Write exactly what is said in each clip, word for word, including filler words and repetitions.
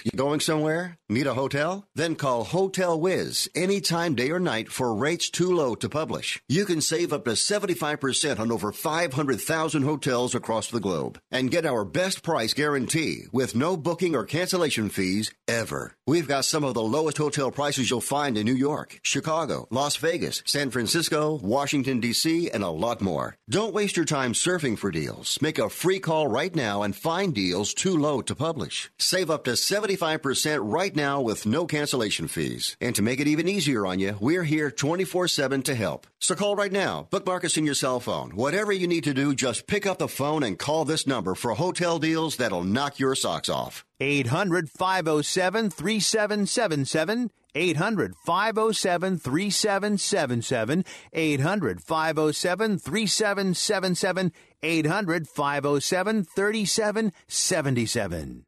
You going somewhere? Need a hotel? Then call Hotel Wiz anytime, day or night, for rates too low to publish. You can save up to seventy-five percent on over five hundred thousand hotels across the globe and get our best price guarantee with no booking or cancellation fees ever. We've got some of the lowest hotel prices you'll find in New York, Chicago, Las Vegas, San Francisco, Washington, D C, and a lot more. Don't waste your time surfing for deals. Make a free call right now and find deals too low to publish. Save up to seventy-five percent right now with no cancellation fees. And to make it even easier on you, we're here twenty-four seven to help. So call right now. Bookmark us in your cell phone. Whatever you need to do, just pick up the phone and call this number for hotel deals that'll knock your socks off. eight hundred, five oh seven, three seven seven seven. eight hundred, five oh seven, three seven seven seven. eight hundred, five oh seven, three seven seven seven. eight hundred, five oh seven, three seven seven seven.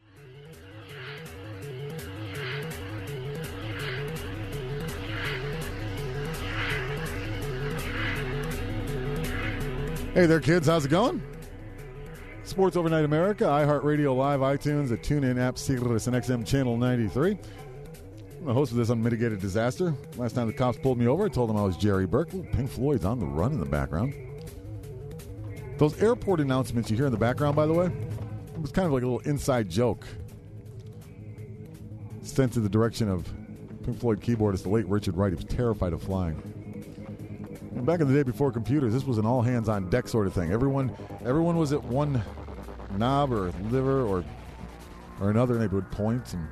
Hey there, kids. How's it going? Sports Overnight America, iHeartRadio Live, iTunes, a TuneIn app, Sirius and X M Channel ninety-three. I'm the host of this unmitigated disaster. Last time the cops pulled me over, I told them I was Jerry Burke. Ooh, Pink Floyd's on the run in the background. Those airport announcements you hear in the background, by the way, it was kind of like a little inside joke sent to the direction of Pink Floyd keyboardist, the late Richard Wright. He was terrified of flying. And back in the day before computers, this was an all-hands-on-deck sort of thing. Everyone everyone was at one knob or lever or or another, and they would point. And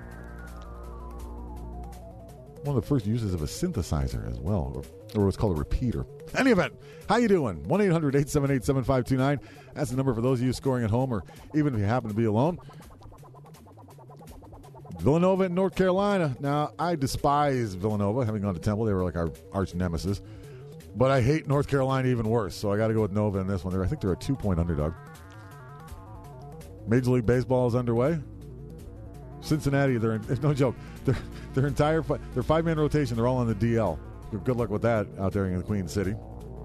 one of the first uses of a synthesizer as well, or, or what's called a repeater. Any event, how you doing? one eight hundred, eight seven eight, seven five two nine. That's the number for those of you scoring at home, or even if you happen to be alone. Villanova in North Carolina. Now, I despise Villanova, having gone to Temple. They were like our arch nemesis. But I hate North Carolina even worse, so I got to go with Nova in this one. I think they're a two-point underdog. Major League Baseball is underway. Cincinnati, they're in, no joke. Their their entire their five-man rotation, they're all on the D L. Good luck with that out there in the Queen City.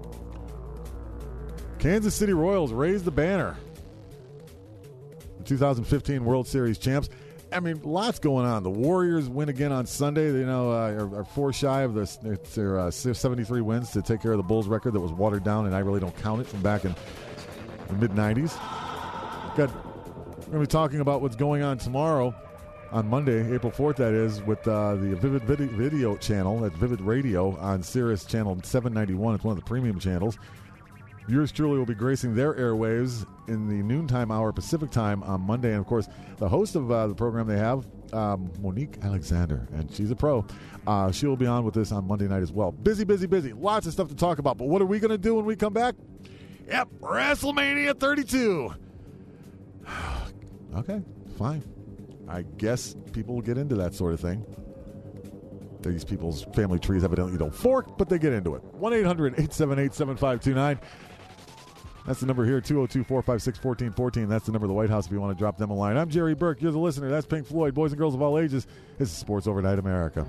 Kansas City Royals raised the banner. The two thousand fifteen World Series champs. I mean, lots going on. The Warriors win again on Sunday. You know, uh, are, are four shy of this, their uh, seventy-three wins to take care of the Bulls record that was watered down, and I really don't count it, from back in the mid nineties. Got, we're going to be talking about what's going on tomorrow on Monday, April fourth, that is, with uh, the Vivid Video, video channel, that's Vivid Radio on Sirius Channel seven ninety-one. It's one of the premium channels. Yours truly will be gracing their airwaves in the noontime hour Pacific time on Monday. And, of course, the host of uh, the program they have, um, Monique Alexander, and she's a pro. Uh, she will be on with us on Monday night as well. Busy, busy, busy. Lots of stuff to talk about. But what are we going to do when we come back? Yep, WrestleMania thirty-two. Okay, fine. I guess people will get into that sort of thing. These people's family trees evidently don't fork, but they get into it. one eight hundred, eight seven eight, seven five two nine. That's the number here, two oh two, four five six, one four one four. That's the number of the White House if you want to drop them a line. I'm Jerry Burke. You're the listener. That's Pink Floyd. Boys and girls of all ages. This is Sports Overnight America.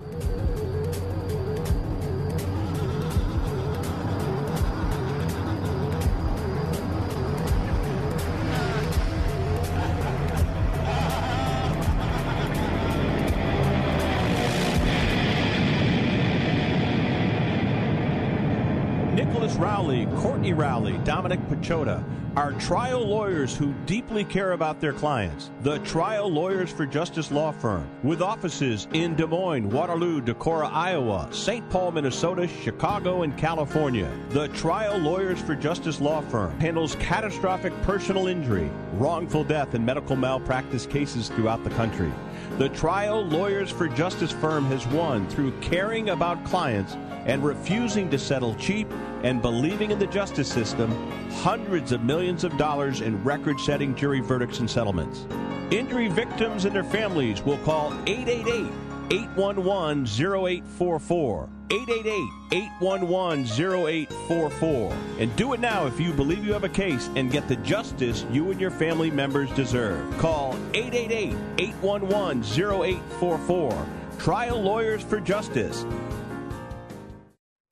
Rowley, Courtney Rowley, Dominic Pachota are trial lawyers who deeply care about their clients. The Trial Lawyers for Justice Law Firm, with offices in Des Moines, Waterloo, Decorah, Iowa, Saint Paul, Minnesota, Chicago, and California. The Trial Lawyers for Justice Law Firm handles catastrophic personal injury, wrongful death, and medical malpractice cases throughout the country. The Trial Lawyers for Justice firm has won through caring about clients and refusing to settle cheap and believing in the justice system hundreds of millions of dollars in record-setting jury verdicts and settlements. Injury victims and their families will call eight eight eight, eight one one, zero eight four four, eight eight eight, eight one one, zero eight four four. And do it now if you believe you have a case and get the justice you and your family members deserve. Call eight eight eight, eight one one, zero eight four four. Trial Lawyers for Justice.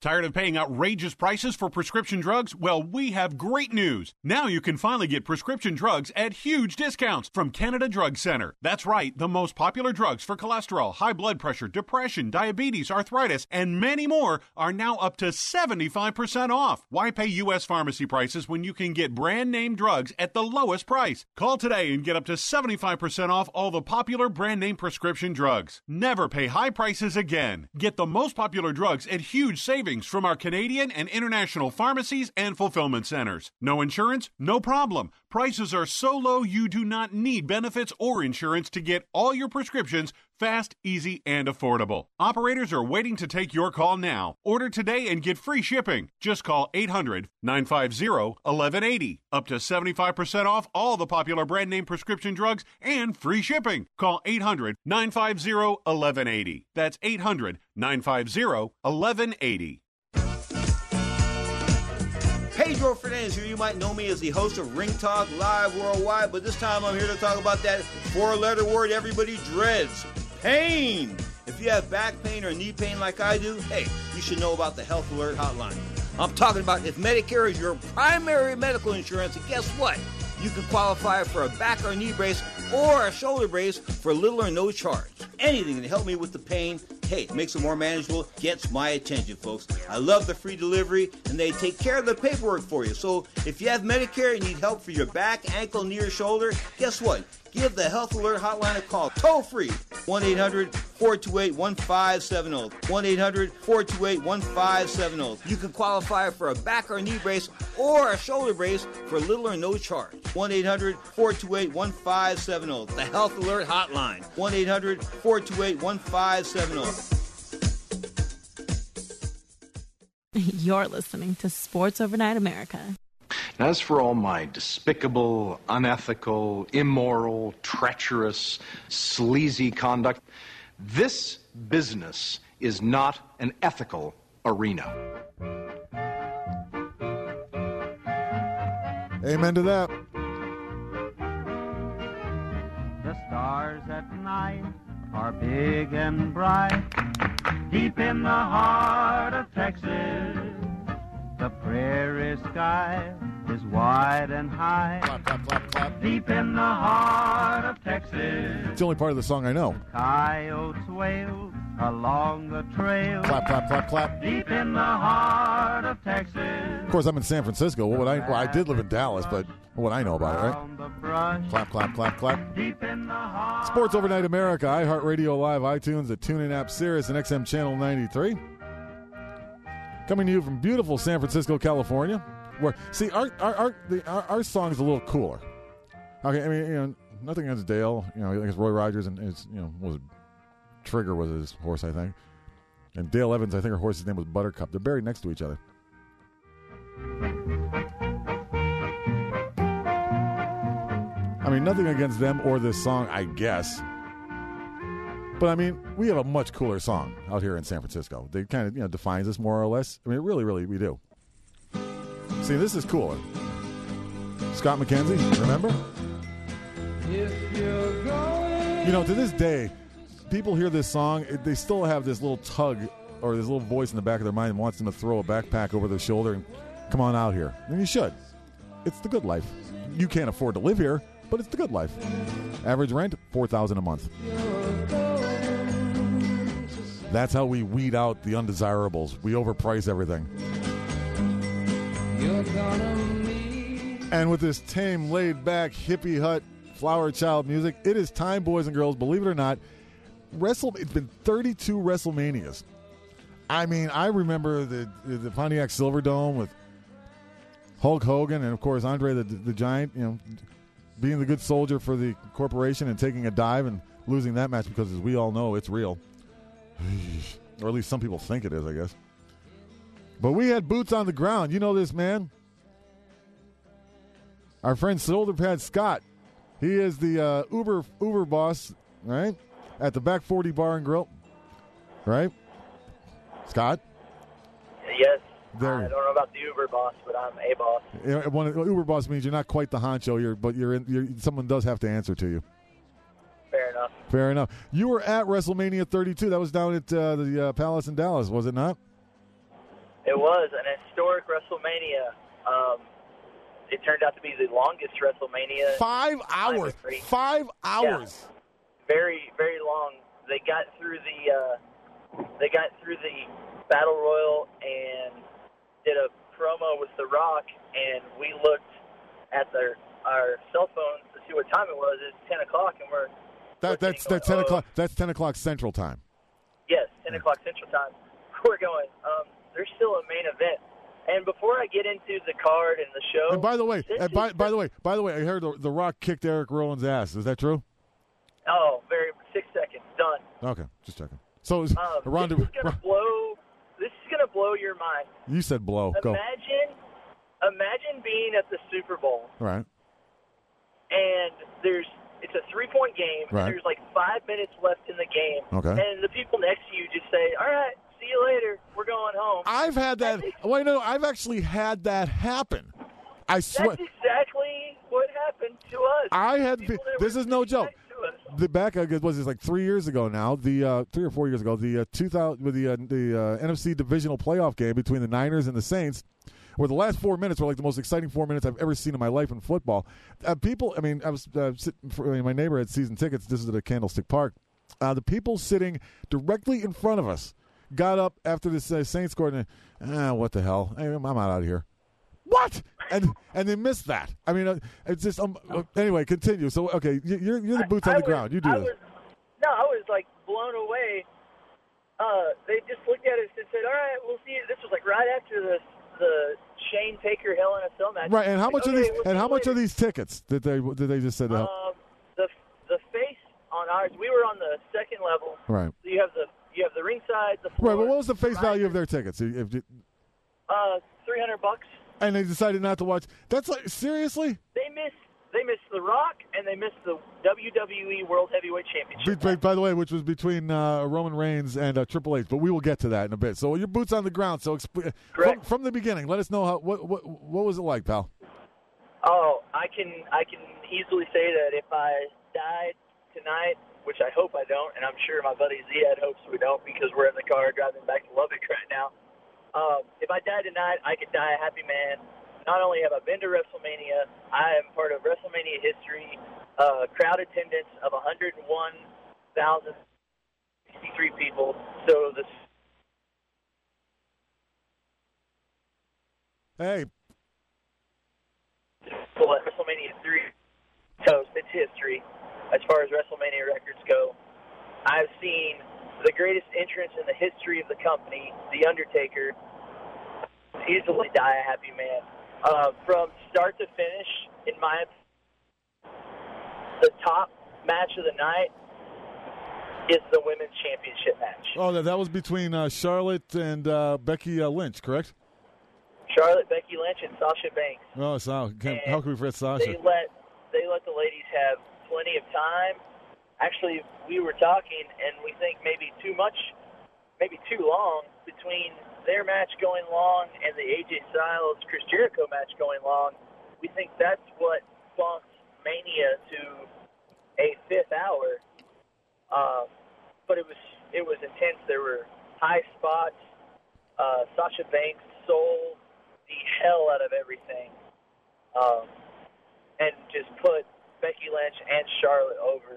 Tired of paying outrageous prices for prescription drugs? Well, we have great news. Now you can finally get prescription drugs at huge discounts from Canada Drug Center. That's right, the most popular drugs for cholesterol, high blood pressure, depression, diabetes, arthritis, and many more are now up to seventy-five percent off. Why pay U S pharmacy prices when you can get brand name drugs at the lowest price? Call today and get up to seventy-five percent off all the popular brand name prescription drugs. Never pay high prices again. Get the most popular drugs at huge savings from our Canadian and international pharmacies and fulfillment centers. No insurance? No problem. Prices are so low you do not need benefits or insurance to get all your prescriptions fast, easy, and affordable. Operators are waiting to take your call now. Order today and get free shipping. Just call eight hundred, nine five zero, one one eight zero. Up to seventy-five percent off all the popular brand name prescription drugs and free shipping. Call eight hundred, nine five zero, one one eight zero. That's eight hundred, nine five zero, one one eight zero. Pedro Fernandez here. You might know me as the host of Ring Talk Live Worldwide, but this time I'm here to talk about that four-letter word everybody dreads, pain. If you have back pain or knee pain like I do, hey, you should know about the Health Alert Hotline. I'm talking about if Medicare is your primary medical insurance, and guess what? You can qualify for a back or knee brace or a shoulder brace for little or no charge. Anything to help me with the pain, hey, makes it more manageable, gets my attention, folks. I love the free delivery, and they take care of the paperwork for you. So if you have Medicare and need help for your back, ankle, knee, or shoulder, guess what? Give the Health Alert Hotline a call, toll free, one eight hundred, four two eight, one five seven zero, one eight hundred, four two eight, one five seven zero. You can qualify for a back or knee brace or a shoulder brace for little or no charge. one eight hundred, four two eight, one five seven zero, the Health Alert Hotline, one eight hundred, four two eight, one five seven zero. You're listening to Sports Overnight America. As for all my despicable, unethical, immoral, treacherous, sleazy conduct, this business is not an ethical arena. Amen to that. The stars at night are big and bright, deep in the heart of Texas. The prairie sky is wide and high, Clap, clap, clap, clap. deep in the heart of Texas. It's the only part of the song I know. Coyotes wail along the trail, Clap, clap, clap, clap. deep in the heart of Texas. Of course, I'm in San Francisco. What would I? Well, I did live in Dallas, but what I know about it, right? Around the brush, Clap, clap, clap, clap. deep in the heart. Sports Overnight America, iHeartRadio Live, iTunes, the TuneIn app, Sirius, and X M Channel ninety-three. Coming to you from beautiful San Francisco, California. Where see our our our, the, our our song is a little cooler. Okay, I mean, you know, nothing against Dale. You know, against Roy Rogers and his, you know, was it, Trigger was his horse, I think, and Dale Evans. I think her horse's name was Buttercup. They're buried next to each other. I mean, nothing against them or this song, I guess. But, I mean, we have a much cooler song out here in San Francisco. They kind of, you know, defines us more or less. I mean, really, really, we do. See, this is cooler. Scott McKenzie, remember? If you're going... You know, to this day, people hear this song, they still have this little tug or this little voice in the back of their mind that wants them to throw a backpack over their shoulder and come on out here. And you should. It's the good life. You can't afford to live here, but it's the good life. Average rent, four thousand dollars a month. That's how we weed out the undesirables. We overprice everything. And with this tame, laid-back, hippie hut, flower child music, it is time, boys and girls, believe it or not, Wrestle. It's been thirty-two WrestleManias. I mean, I remember the the Pontiac Silverdome with Hulk Hogan and, of course, Andre the, the Giant, you know, being the good soldier for the corporation and taking a dive and losing that match because, as we all know, it's real. Or at least some people think it is, I guess. But we had boots on the ground. You know this, man. Our friend Shoulder Pad Scott. He is the uh, Uber Uber boss, right? At the Back forty Bar and Grill. Right? Scott? Yes. There. I don't know about the Uber boss, but I'm a boss. Yeah, one, Uber boss means you're not quite the honcho, you're, but you're, in, you're someone does have to answer to you. Fair enough. Fair enough. You were at WrestleMania thirty-two. That was down at uh, the uh, Palace in Dallas, was it not? It was an historic WrestleMania. Um, it turned out to be the longest WrestleMania. Five hours. Five hours. Yeah. Very, very long. They got through the uh, they got through the Battle Royal and did a promo with The Rock, and we looked at their our cell phones to see what time it was. It's ten o'clock, and we're that, that's that's ten o'clock. That's ten o'clock Central Time. Yes, ten o'clock Central Time. We're going. Um, there's still a main event, and before I get into the card and the show. And by the way, and by, by the way, by the way, I heard the, the Rock kicked Eric Rowan's ass. Is that true? Oh, very six seconds done. Okay, just checking. So is um, Ronda, this is gonna blow. This is gonna blow your mind. You said blow. Go. Imagine, imagine being at the Super Bowl. Right. And there's it's a three point game. Right. And there's like five minutes left in the game. Okay. And the people next to you just say, "All right, see you later. We're going home." I've had that. Wait, no, I've actually had that happen. I swear. That's exactly what happened to us. I had. This is no joke. The back uh, was this like three years ago now. The uh, three or four years ago, the uh, two thousand with the uh, the uh, N F C divisional playoff game between the Niners and the Saints, where the last four minutes were like the most exciting four minutes I've ever seen in my life in football. Uh, people, I mean, I was uh, sitting for, I mean, my neighbor had season tickets. This is at a Candlestick Park. Uh, the people sitting directly in front of us got up after the uh, Saints scored and ah, what the hell? I, I'm out of here. What? And and they missed that. I mean, uh, it's just um. Uh, anyway, continue. So okay, you're you're the boots I, on I the was, ground. You do I this. Was, no, I was like blown away. Uh, they just looked at us and said, "All right, we'll see you." This was like right after the the Shane Taker Hell in a Cell match. Right, and how much like, are okay, these? we'll And how much later. are these tickets? Did they did they just say that? Um, the the face on ours, we were on the second level. Right. So you have the you have the ringside, the floor. Right. Well, what was the face value of their tickets? If, if, Uh, three hundred bucks. and they decided not to watch. That's like seriously. They missed they missed The Rock and they missed the W W E World Heavyweight Championship. Be, by, by the way, which was between uh, Roman Reigns and uh, Triple H, but we will get to that in a bit. So your boots on the ground. So exp- from, from the beginning, let us know how what what what was it like, pal? Oh, I can I can easily say that if I died tonight, which I hope I don't, and I'm sure my buddy Ziad hopes we don't because we're in the car driving back to Lubbock right now. Um, if I die tonight, I could die a happy man. Not only have I been to WrestleMania, I am part of WrestleMania history. Uh, crowd attendance of one hundred one thousand sixty-three people. So this. Hey. WrestleMania three toast. It's history as far as WrestleMania records go. I've seen the greatest entrance in the history of the company, The Undertaker, easily die a happy man. Uh, from start to finish, in my the top match of the night is the women's championship match. Oh, that, that was between uh, Charlotte and uh, Becky uh, Lynch, correct? Charlotte, Becky Lynch, and Sasha Banks. Oh, so, can, how can we forget Sasha? They let they let the ladies have plenty of time. Actually, we were talking, and we think maybe too much, maybe too long between their match going long and the A J Styles Chris Jericho match going long. We think that's what bumped Mania to a fifth hour. Um, but it was it was intense. There were high spots. Uh, Sasha Banks sold the hell out of everything, um, and just put Becky Lynch and Charlotte over.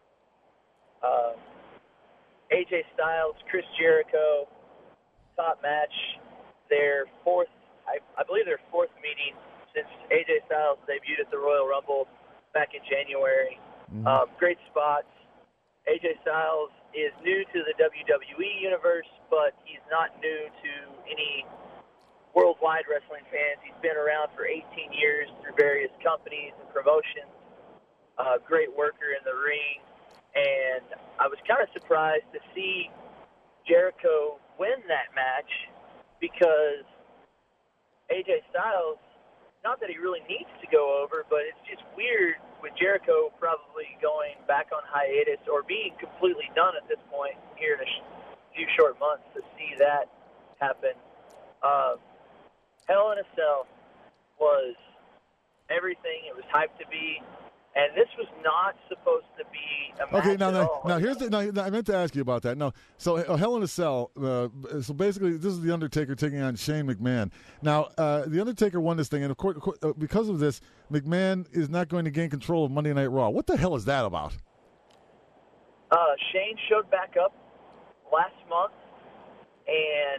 Um, A J Styles, Chris Jericho, top match. Their fourth, I, I believe their fourth meeting since A J Styles debuted at the Royal Rumble back in January. Mm-hmm. Um, great spots. A J Styles is new to the W W E universe, but he's not new to any worldwide wrestling fans. He's been around for eighteen years through various companies and promotions. Uh, great worker in the ring. And I was kind of surprised to see Jericho win that match because A J Styles, not that he really needs to go over, but it's just weird with Jericho probably going back on hiatus or being completely done at this point here in a sh- few short months to see that happen. Um, Hell in a Cell was everything it was hyped to be. And this was not supposed to be a match Okay, now, at now, all. now here's the. Now, I meant to ask you about that. No, so uh, Hell in a Cell. Uh, so basically, this is the Undertaker taking on Shane McMahon. Now, uh, the Undertaker won this thing, and of course, uh, because of this, McMahon is not going to gain control of Monday Night Raw. What the hell is that about? Uh, Shane showed back up last month and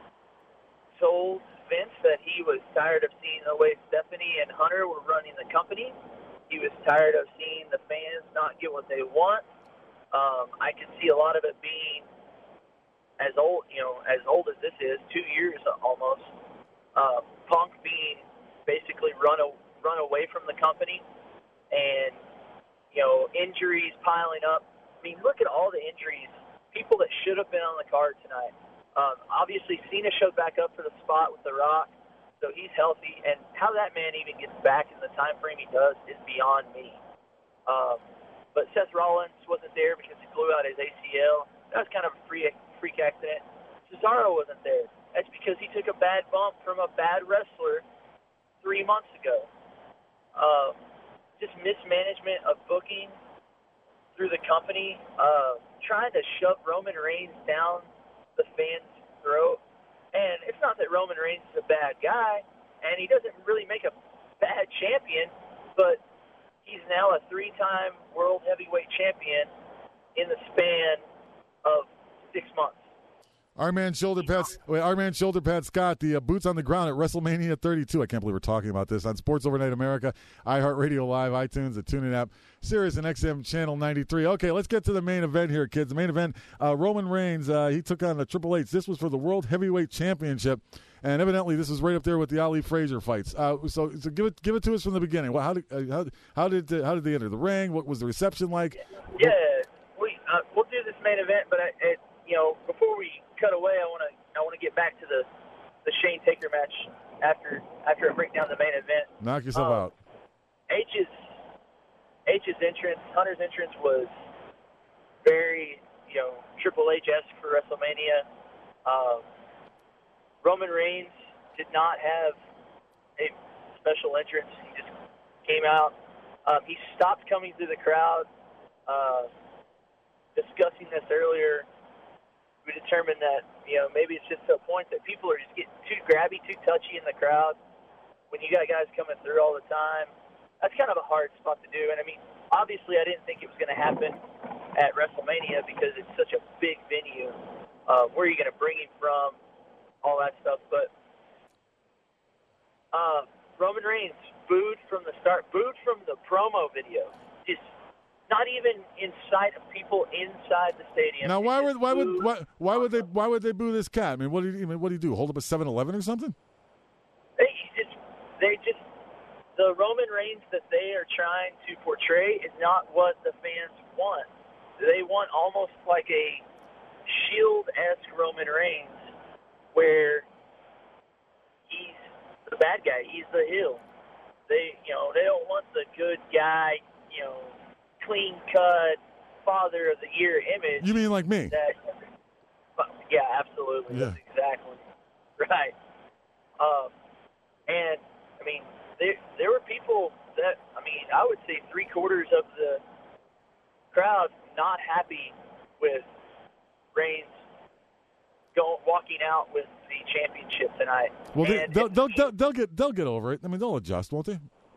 told Vince that he was tired of seeing the way Stephanie and Hunter were running the company. He was tired of seeing the fans not get what they want. Um, I can see a lot of it being as old, you know, as old as this is, two years almost. Uh, Punk being basically run a, run away from the company, and you know, injuries piling up. I mean, look at all the injuries. People that should have been on the card tonight. Um, obviously, Cena showed back up for the spot with The Rock, so he's healthy. And how that man even gets back in the time frame he does is beyond me. Um, but Seth Rollins wasn't there because he blew out his A C L. That was kind of a freak, freak accident. Cesaro wasn't there. That's because he took a bad bump from a bad wrestler three months ago. Um, just mismanagement of booking through the company, uh, trying to shove Roman Reigns down the fans' throat. And it's not that Roman Reigns is a bad guy, and he doesn't really make a bad champion, but he's now a three-time world heavyweight champion in the span of six months. Our man Shoulder Pads, wait, our man Shoulder Pad Scott, the uh, boots on the ground at WrestleMania thirty-two. I can't believe we're talking about this on Sports Overnight America, iHeartRadio Live, iTunes, the TuneIn app, Sirius and X M Channel ninety-three. Okay, let's get to the main event here, kids. The main event, uh, Roman Reigns, uh, he took on the Triple H. This was for the World Heavyweight Championship, and evidently this was right up there with the Ali Frazier fights. Uh, so, so give it, give it to us from the beginning. Well, how did, uh, how, how did, uh, how did they enter the ring? What was the reception like? Yeah, we uh, we'll do this main event, but I, it, you know, before we cut away, I want to I want to get back to the the Shane Taker match after after I break down the main event. Knock yourself um, out. H's H's entrance, Hunter's entrance was very, you know, Triple H-esque for WrestleMania. Um, Roman Reigns did not have a special entrance. He just came out. Um, he stopped coming through the crowd. Uh, discussing this earlier, we determined that, you know, maybe it's just to a point that people are just getting too grabby, too touchy in the crowd. When you got guys coming through all the time, that's kind of a hard spot to do. And, I mean, obviously I didn't think it was going to happen at WrestleMania because it's such a big venue. Uh, where are you going to bring him from, all that stuff. But uh, Roman Reigns booed from the start, booed from the promo video. Just not even in sight of people inside the stadium. Now, why would why would why, why would they why would they boo this cat? I mean, what do you I mean, what do you do? Hold up a seven eleven or something? They just they just the Roman Reigns that they are trying to portray is not what the fans want. They want almost like a Shield-esque Roman Reigns, where he's the bad guy, he's the heel. They you know they don't want the good guy, you know, clean-cut, father of the year image. You mean like me? That, yeah, absolutely. Yeah. That's exactly right. Um, and, I mean, there, there were people that, I mean, I would say three-quarters of the crowd not happy with Reigns going, walking out with the championship tonight. Well, they, and they'll, they'll, they'll, they'll get they'll get over it. I mean, they'll adjust, won't they?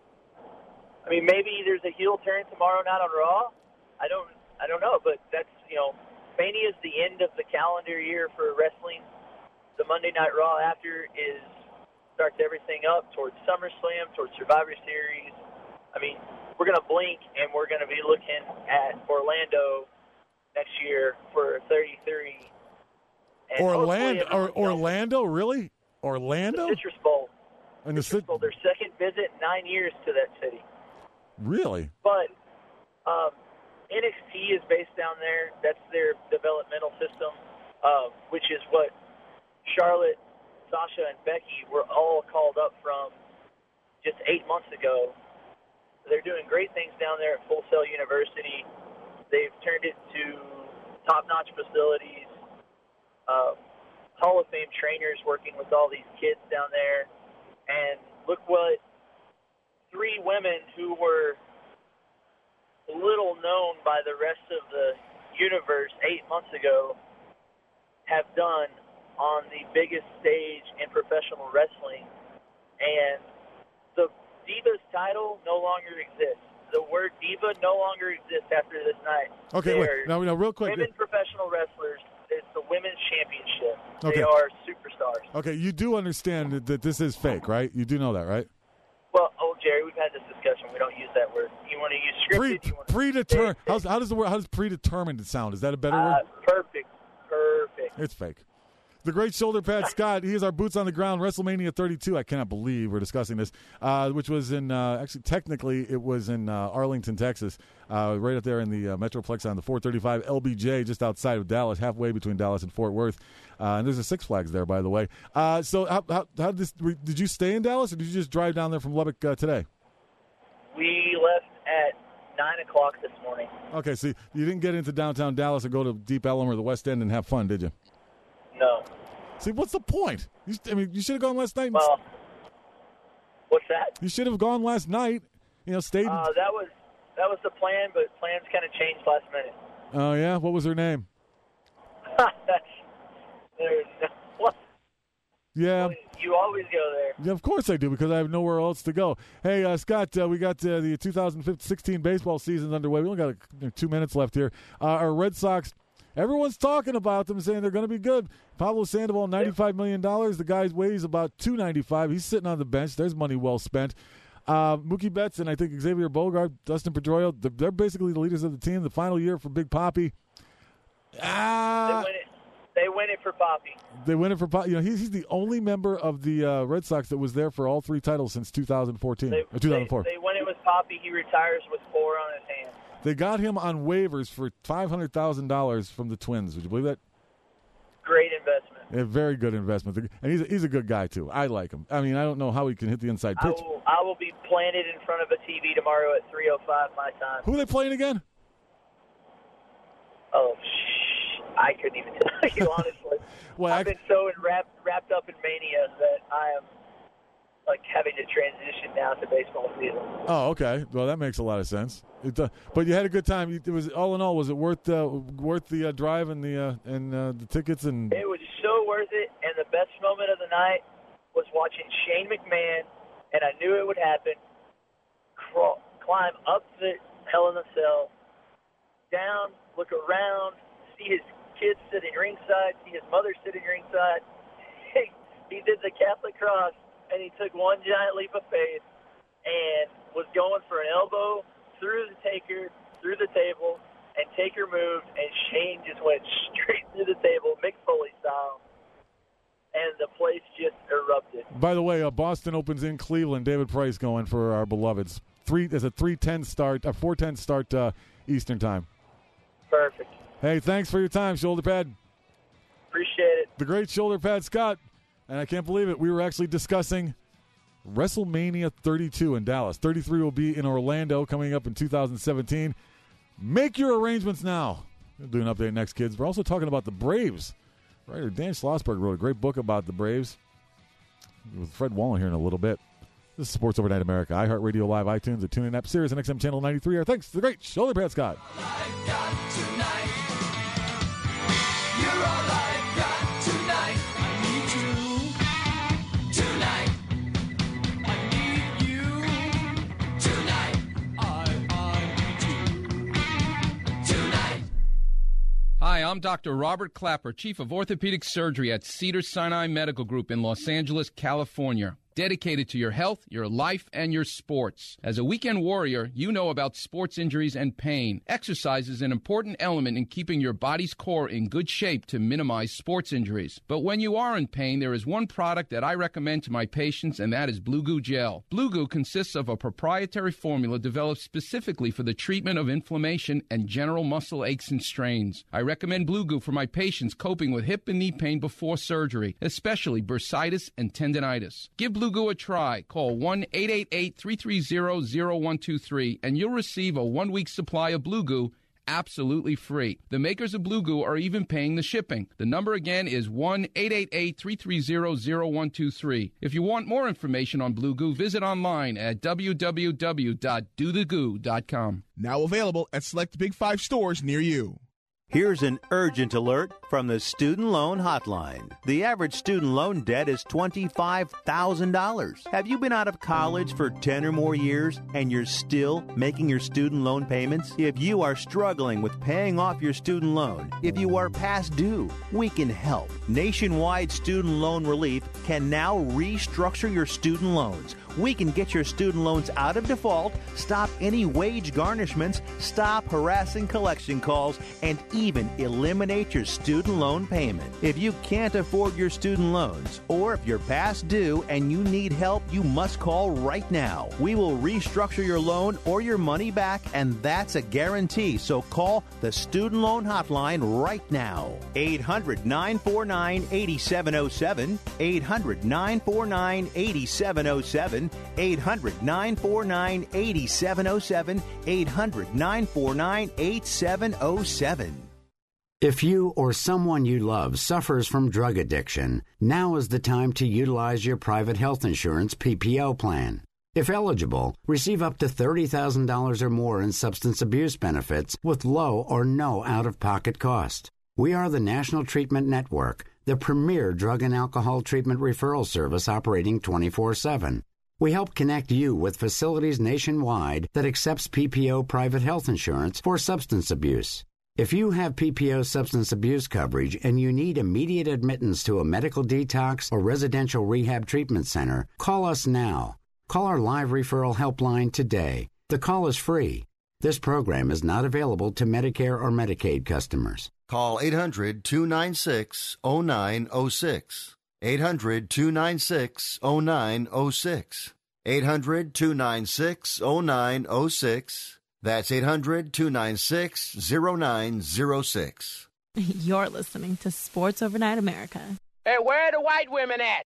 I mean, maybe there's a heel turn tomorrow night on Raw. I don't, I don't know, but that's, you know, Mania is the end of the calendar year for wrestling. The Monday Night Raw after is starts everything up towards SummerSlam, towards Survivor Series. I mean, we're gonna blink and we're gonna be looking at Orlando next year for thirty-three. And Orlando, or, hopefully- Orlando, really? Orlando? The Citrus Bowl. And the Citrus Bowl, their second visit in nine years to that city. Really? But um, N X T is based down there. That's their developmental system, uh, which is what Charlotte, Sasha, and Becky were all called up from just eight months ago. They're doing great things down there at Full Sail University. They've turned it to top-notch facilities, uh, Hall of Fame trainers working with all these kids down there. And look what three women who were little known by the rest of the universe eight months ago have done on the biggest stage in professional wrestling. And the Divas title no longer exists. The word diva no longer exists after this night. Okay, they wait. No, no, real quick. Women professional wrestlers. It's the women's championship. Okay. They are superstars. Okay, you do understand that, that this is fake, right? You do know that, right? Well, oh, Jerry, we've had this discussion. We don't use that word. You want to use scripted? Pre, you want to predetermined. How's, how does the word? How does predetermined sound? Is that a better uh, word? Perfect. Perfect. It's fake. The great shoulder pad Scott. He is our boots on the ground. WrestleMania thirty-two. I cannot believe we're discussing this, uh, which was in uh, actually technically it was in uh, Arlington, Texas, uh, right up there in the uh, Metroplex on the four thirty-five L B J, just outside of Dallas, halfway between Dallas and Fort Worth. Uh, and there's a Six Flags there, by the way. Uh, so how, how, how did this? Did you stay in Dallas, or did you just drive down there from Lubbock uh, today? We left at nine o'clock this morning. Okay, so you didn't get into downtown Dallas or go to Deep Ellum or the West End and have fun, did you? No. See, what's the point? You, I mean, you should have gone last night. And well, what's that? You should have gone last night. You know, stayed. Uh, that was that was the plan, but plans kind of changed last minute. Oh yeah, what was her name? That's there's no, what? Yeah. You always go there. Yeah, of course I do, because I have nowhere else to go. Hey, uh, Scott, uh, we got uh, the two thousand sixteen baseball season underway. We only got uh, two minutes left here. Uh, our Red Sox. Everyone's talking about them, saying they're going to be good. Pablo Sandoval, ninety-five million dollars. The guy weighs about two ninety-five. He's sitting on the bench. There's money well spent. Uh, Mookie Betts and I think Xavier Bogart, Dustin Pedroia, they're basically the leaders of the team. The final year for Big Papi. Ah, they win it. They win it for Papi. They win it for Papi. You know, he's, he's the only member of the uh, Red Sox that was there for all three titles since two thousand fourteen. They, or two thousand four. They, they win it with Papi. He retires with four on his hands. They got him on waivers for five hundred thousand dollars from the Twins. Would you believe that? Great investment. A very good investment. And he's a, he's a good guy, too. I like him. I mean, I don't know how he can hit the inside I pitch. will, I will be planted in front of a T V tomorrow at three oh five my time. Who are they playing again? Oh, shh. I couldn't even tell you, honestly. well, I've I... been so wrapped, wrapped up in mania that I am like having to transition now to baseball season. Oh, okay. Well, that makes a lot of sense. It, uh, but you had a good time. It was all in all. Was it worth uh, worth the uh, drive and the uh, and uh, the tickets? And it was so worth it. And the best moment of the night was watching Shane McMahon, and I knew it would happen. Crawl, climb up the Hell in a Cell, down, look around, see his kids sitting ringside, see his mother sitting ringside. He, he did the Catholic cross, and he took one giant leap of faith and was going for an elbow through the Taker, through the table, and Taker moved, and Shane just went straight through the table, Mick Foley style, and the place just erupted. By the way, uh, Boston opens in Cleveland. David Price going for our beloveds. Three is a three ten start, a four ten start uh, Eastern time. Perfect. Hey, thanks for your time, Shoulder Pad. Appreciate it. The great Shoulder Pad Scott, and I can't believe it. We were actually discussing WrestleMania thirty-two in Dallas. thirty-three will be in Orlando coming up in two thousand seventeen. Make your arrangements now. We'll do an update next, kids. We're also talking about the Braves. Writer Dan Schlossberg wrote a great book about the Braves with Fred Wallen here in a little bit. This is Sports Overnight America, iHeartRadio Live, iTunes, the TuneIn app, Sirius, and X M Channel ninety-three. Our thanks to the great Shoulder Pad Scott. Hi, I'm Doctor Robert Clapper, Chief of Orthopedic Surgery at Cedars-Sinai Medical Group in Los Angeles, California. Dedicated to your health, your life, and your sports. As a weekend warrior, you know about sports injuries and pain. Exercise is an important element in keeping your body's core in good shape to minimize sports injuries. But when you are in pain, there is one product that I recommend to my patients, and that is Blue Goo Gel. Blue Goo consists of a proprietary formula developed specifically for the treatment of inflammation and general muscle aches and strains. I recommend Blue Goo for my patients coping with hip and knee pain before surgery, especially bursitis and tendinitis. Give Blue Goo a try. Call one eight eight eight, three three zero, zero one two three and you'll receive a one-week supply of Blue Goo absolutely free. The makers of Blue Goo are even paying the shipping. The number again is one eight eight eight, three three zero, zero one two three. If you want more information on Blue Goo, visit online at w w w dot do the goo dot com. Now available at select Big Five stores near you. Here's an urgent alert from the Student Loan Hotline. The average student loan debt is twenty-five thousand dollars. Have you been out of college for ten or more years and you're still making your student loan payments? If you are struggling with paying off your student loan, if you are past due, we can help. Nationwide Student Loan Relief can now restructure your student loans. We can get your student loans out of default, stop any wage garnishments, stop harassing collection calls, and even eliminate your student loan payment. If you can't afford your student loans, or if you're past due and you need help, you must call right now. We will restructure your loan or your money back, and that's a guarantee. So call the Student Loan Hotline right now. eight hundred, nine four nine, eight seven zero seven, eight hundred, nine four nine, eight seven zero seven, eight hundred, nine four nine, eight seven zero seven, eight hundred, nine four nine, eight seven zero seven. If you or someone you love suffers from drug addiction, now is the time to utilize your private health insurance P P O plan. If eligible, receive up to thirty thousand dollars or more in substance abuse benefits with low or no out-of-pocket cost. We are the National Treatment Network, the premier drug and alcohol treatment referral service operating twenty-four seven. We help connect you with facilities nationwide that accepts P P O private health insurance for substance abuse. If you have P P O substance abuse coverage and you need immediate admittance to a medical detox or residential rehab treatment center, call us now. Call our live referral helpline today. The call is free. This program is not available to Medicare or Medicaid customers. Call eight hundred, two nine six, zero nine zero six. eight hundred, two nine six, zero nine zero six. eight hundred, two nine six, zero nine zero six. That's eight hundred, two nine six, zero nine zero six. You're listening to Sports Overnight America. Hey, where are the white women at?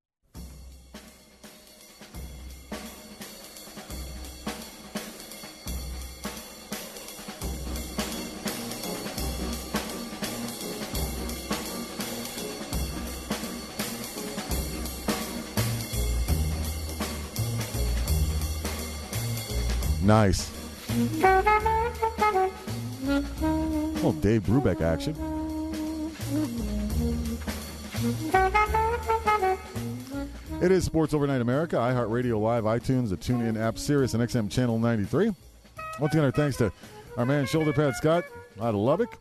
Nice. Little Dave Brubeck action. It is Sports Overnight America, iHeartRadio Live, iTunes, the TuneIn app, Sirius, and X M Channel ninety-three. Once again, our thanks to our man Shoulder Pad Scott out of Lubbock,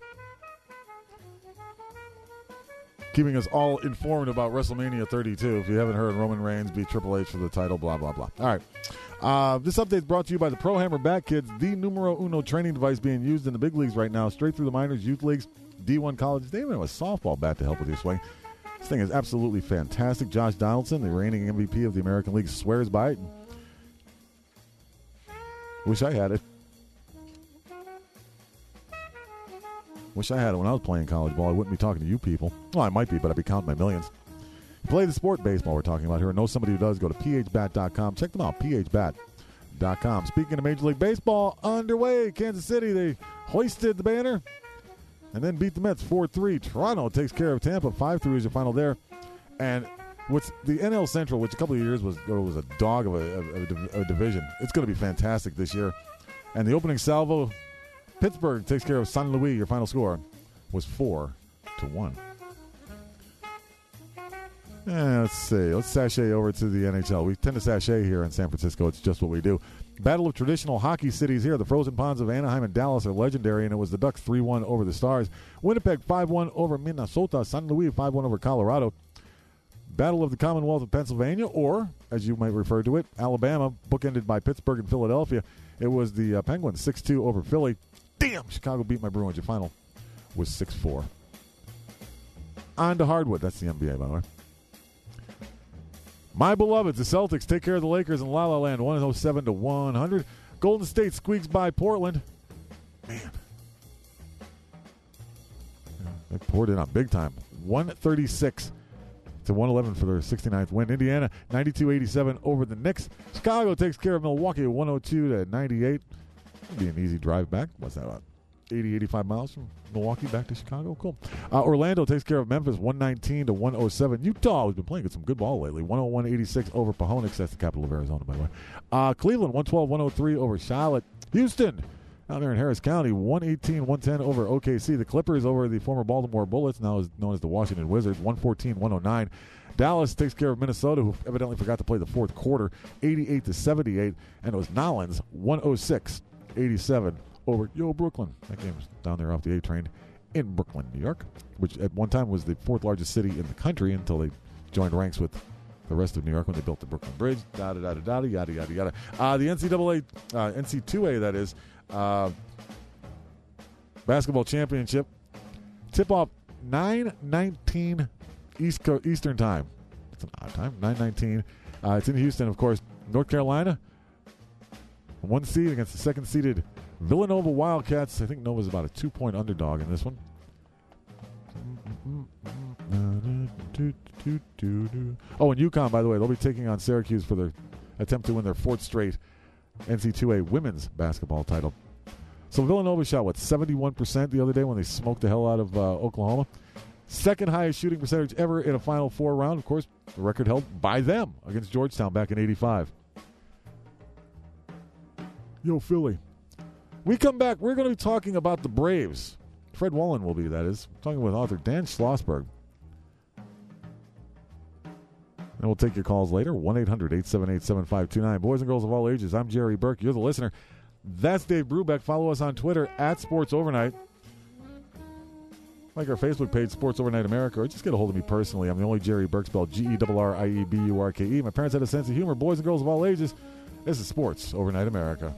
keeping us all informed about WrestleMania thirty-two. If you haven't heard, Roman Reigns beat Triple H for the title, blah, blah, blah. All right. Uh, this update is brought to you by the Pro Hammer Back Kids, the numero uno training device being used in the big leagues right now, straight through the minors, youth leagues, D one colleges. They even have a softball bat to help with your swing. This thing is absolutely fantastic. Josh Donaldson, the reigning M V P of the American League, swears by it. Wish I had it. Wish I had it when I was playing college ball. I wouldn't be talking to you people. Well, I might be, but I'd be counting my millions. Play the sport baseball we're talking about here. Know somebody who does. Go to p h bat dot com. Check them out, p h bat dot com. Speaking of Major League Baseball, underway. Kansas City, they hoisted the banner and then beat the Mets four three. Toronto takes care of Tampa. five three is your final there. And what's the N L Central, which a couple of years was was a dog of a, of a, a division, it's going to be fantastic this year. And the opening salvo, Pittsburgh takes care of San Luis. Your final score was four to one. Eh, let's see. Let's sashay over to the N H L. We tend to sashay here in San Francisco. It's just what we do. Battle of traditional hockey cities here. The frozen ponds of Anaheim and Dallas are legendary, and it was the Ducks three one over the Stars. Winnipeg five one over Minnesota. San Luis five one over Colorado. Battle of the Commonwealth of Pennsylvania, or, as you might refer to it, Alabama, bookended by Pittsburgh and Philadelphia. It was the uh, Penguins six two over Philly. Damn, Chicago beat my Bruins. Your final was six four. On to hardwood. That's the N B A, by the way. My beloveds, the Celtics take care of the Lakers in La La Land, one oh seven to one hundred. Golden State squeaks by Portland. Man. They poured it on big time. one thirty-six to one eleven for their sixty-ninth win. Indiana, ninety-two eighty-seven over the Knicks. Chicago takes care of Milwaukee, one oh two to ninety-eight. It'll be an easy drive back. What's that about? eighty, eighty-five miles from Milwaukee back to Chicago. Cool. Uh, Orlando takes care of Memphis one nineteen to one oh seven. Utah has been playing some good ball lately. one oh one eighty-six over Pahonix. That's the capital of Arizona, by the way. Uh, Cleveland one twelve one oh three over Charlotte. Houston down there in Harris County one eighteen one ten over O K C. The Clippers over the former Baltimore Bullets, now is known as the Washington Wizards, one fourteen one oh nine. Dallas takes care of Minnesota, who evidently forgot to play the fourth quarter, eighty-eight to seventy-eight. And it was Nolens one oh six eighty-seven over Yo Brooklyn. That game was down there off the A train in Brooklyn, New York, which at one time was the fourth largest city in the country until they joined ranks with the rest of New York when they built the Brooklyn Bridge. Da da da da da yada yada yada. Uh, the N C double A, uh, N C two A, that is, uh, basketball championship tip off nine nineteen East Co- Eastern time. It's an odd time. nine nineteen. Uh, it's in Houston, of course. North Carolina, one seed against the second seeded Villanova Wildcats. I think Nova's about a two-point underdog in this one. Oh, and UConn, by the way, they'll be taking on Syracuse for their attempt to win their fourth straight N C two A women's basketball title. So Villanova shot, what, seventy-one percent the other day when they smoked the hell out of uh, Oklahoma? Second highest shooting percentage ever in a Final Four round. Of course, the record held by them against Georgetown back in eighty-five. Yo, Philly. We come back, we're going to be talking about the Braves. Fred Wallen will be, that is. I'm talking with author Dan Schlossberg. And we'll take your calls later. one eight hundred eight seven eight seven five two nine. Boys and girls of all ages, I'm Jerry Burke. You're the listener. That's Dave Brubeck. Follow us on Twitter at Sports Overnight. Like our Facebook page, Sports Overnight America, or just get a hold of me personally. I'm the only Jerry Burke, spelled G E R R I E B U R K E. My parents had a sense of humor. Boys and girls of all ages, this is Sports Overnight America.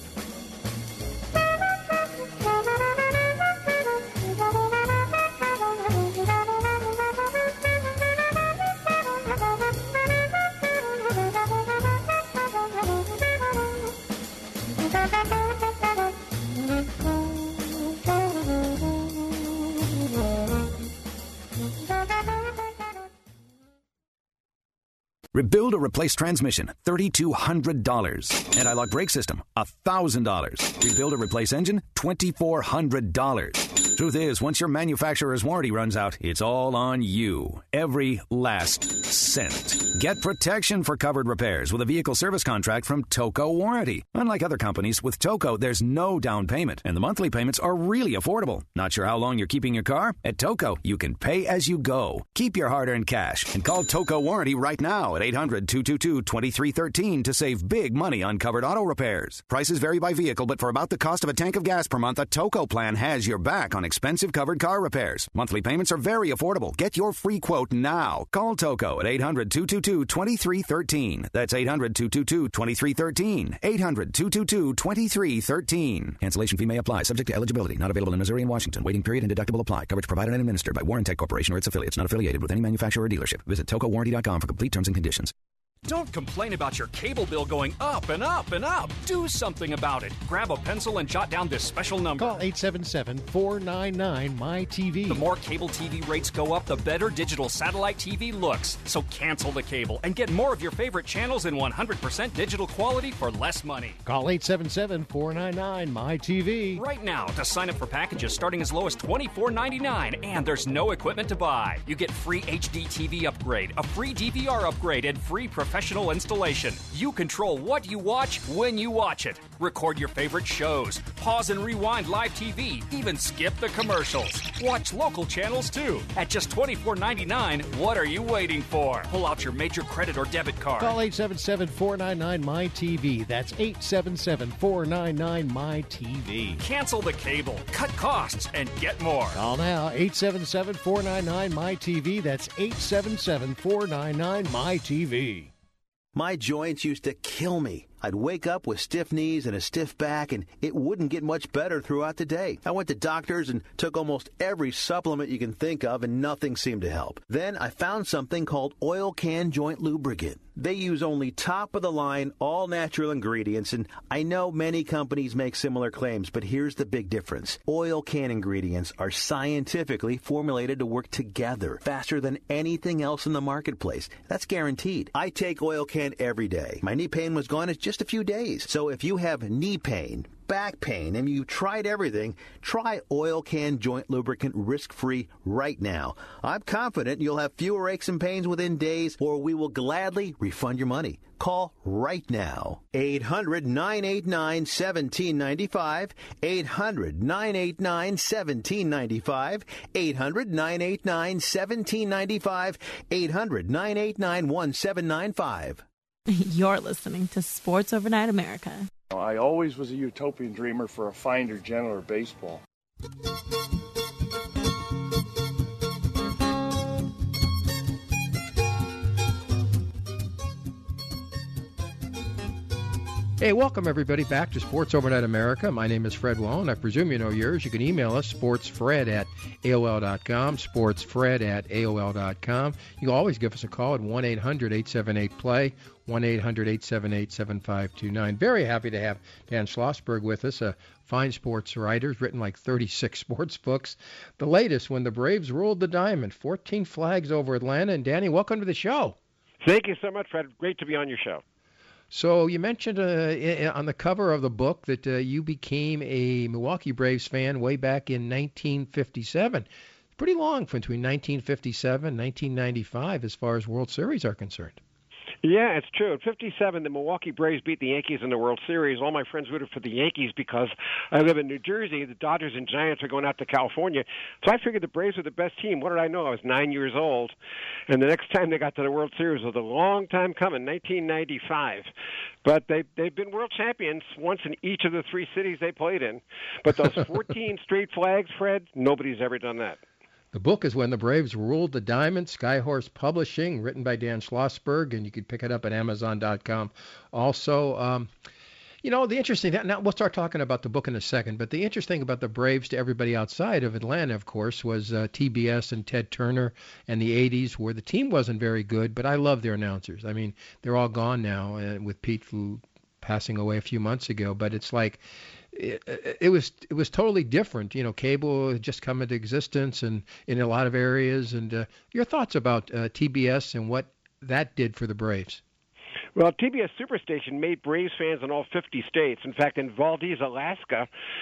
Rebuild or replace transmission, three thousand two hundred dollars. Anti-lock brake system, one thousand dollars. Rebuild or replace engine, two thousand four hundred dollars. Truth is, once your manufacturer's warranty runs out, it's all on you. Every last cent. Get protection for covered repairs with a vehicle service contract from Toco Warranty. Unlike other companies, with Toco, there's no down payment, and the monthly payments are really affordable. Not sure how long you're keeping your car? At Toco, you can pay as you go. Keep your hard-earned cash and call Toco Warranty right now at eight hundred two two two two three one three to save big money on covered auto repairs. Prices vary by vehicle, but for about the cost of a tank of gas per month, a Toco plan has your back on expensive covered car repairs. Monthly payments are very affordable. Get your free quote now. Call Toco at eight hundred two two two two three one three. That's eight hundred two two two two three one three. eight hundred two two two two three one three. Cancellation fee may apply. Subject to eligibility. Not available in Missouri and Washington. Waiting period and deductible apply. Coverage provided and administered by Warrantech Corporation or its affiliates. Not affiliated with any manufacturer or dealership. Visit toco warranty dot com for complete terms and conditions. Don't complain about your cable bill going up and up and up. Do something about it. Grab a pencil and jot down this special number. Call eight seven seven, four nine nine, M Y T V. The more cable T V rates go up, the better digital satellite T V looks. So cancel the cable and get more of your favorite channels in one hundred percent digital quality for less money. Call eight seven seven, four nine nine, M Y T V. Right now to sign up for packages starting as low as twenty-four ninety-nine, and there's no equipment to buy. You get free H D T V upgrade, a free D V R upgrade, and free professional installation. You control what you watch when you watch it. Record your favorite shows. Pause and rewind live T V. Even skip the commercials. Watch local channels too. At just twenty-four ninety-nine, what are you waiting for? Pull out your major credit or debit card. Call eight seven seven, four nine nine, M Y T V. That's eight seven seven, four nine nine, M Y T V. Cancel the cable, cut costs, and get more. Call now, eight seven seven, four nine nine, M Y T V. That's eight seven seven, four nine nine, M Y T V. My joints used to kill me. I'd wake up with stiff knees and a stiff back, and it wouldn't get much better throughout the day. I went to doctors and took almost every supplement you can think of, and nothing seemed to help. Then I found something called Oil Can Joint Lubricant. They use only top-of-the-line, all-natural ingredients, and I know many companies make similar claims, but here's the big difference. Oil Can ingredients are scientifically formulated to work together faster than anything else in the marketplace. That's guaranteed. I take Oil Can every day. My knee pain was gone in just a few days. So if you have knee pain, back pain and you've tried everything, try Oil Can Joint Lubricant risk-free right now. I'm confident you'll have fewer aches and pains within days, or we will gladly refund your money. Call right now. eight hundred, nine eight nine, one seven nine five. eight hundred, nine eight nine, one seven nine five. eight hundred, nine eight nine, one seven nine five. eight hundred, nine eight nine, one seven nine five. You're listening to Sports Overnight America. I always was a utopian dreamer for a finer, gentler baseball. Hey, welcome everybody back to Sports Overnight America. My name is Fred Wallen. I presume you know yours. You can email us, sportsfred at A O L dot com, sportsfred at A O L dot com. You can always give us a call at one eight hundred, eight seven eight, play, one eight hundred, eight seven eight, seven five two nine. Very happy to have Dan Schlossberg with us, a fine sports writer. He's written like thirty-six sports books. The latest, When the Braves Ruled the Diamond, fourteen flags over Atlanta. And Danny, welcome to the show. Thank you so much, Fred. Great to be on your show. So you mentioned uh, on the cover of the book that uh, you became a Milwaukee Braves fan way back in nineteen fifty-seven. Pretty long between nineteen fifty-seven and nineteen ninety-five as far as World Series are concerned. Yeah, it's true. In fifty-seven, the Milwaukee Braves beat the Yankees in the World Series. All my friends rooted for the Yankees because I live in New Jersey. The Dodgers and Giants are going out to California. So I figured the Braves were the best team. What did I know? I was nine years old. And the next time they got to the World Series was a long time coming, nineteen ninety-five. But they, they've been world champions once in each of the three cities they played in. But those fourteen straight flags, Fred, nobody's ever done that. The book is When the Braves Ruled the Diamond, Skyhorse Publishing, written by Dan Schlossberg, and you can pick it up at amazon dot com. Also, um, you know, the interesting thing, now we'll start talking about the book in a second, but the interesting about the Braves to everybody outside of Atlanta, of course, was uh, T B S and Ted Turner and the eighties, where the team wasn't very good, but I love their announcers. I mean, they're all gone now, uh, with Pete passing away a few months ago, but it's like, It, it was it was totally different. You know, cable had just come into existence and in a lot of areas. And uh, your thoughts about uh, T B S and what that did for the Braves? Well, T B S Superstation made Braves fans in all fifty states. In fact, in Valdez, Alaska,